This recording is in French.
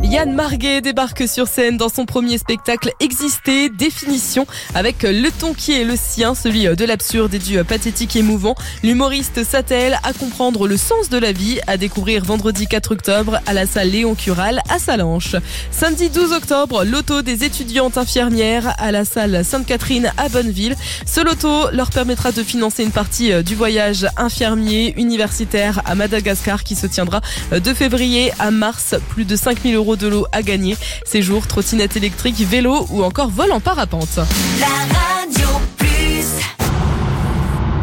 Yann Marguet débarque sur scène dans son premier spectacle Exister, définition, avec le ton qui est le sien, celui de l'absurde et du pathétique émouvant. L'humoriste s'attelle à comprendre le sens de la vie, à découvrir vendredi 4 octobre à la salle Léon Cural à Salanches. Samedi 12 octobre, loto des étudiantes infirmières à la salle Sainte-Catherine à Bonneville. Ce loto leur permettra de financer une partie du voyage infirmier universitaire à Madagascar qui se tiendra de février à mars. Plus de 5 000 € de lot à gagner. Séjour, trottinette électrique, vélo ou encore vol en parapente.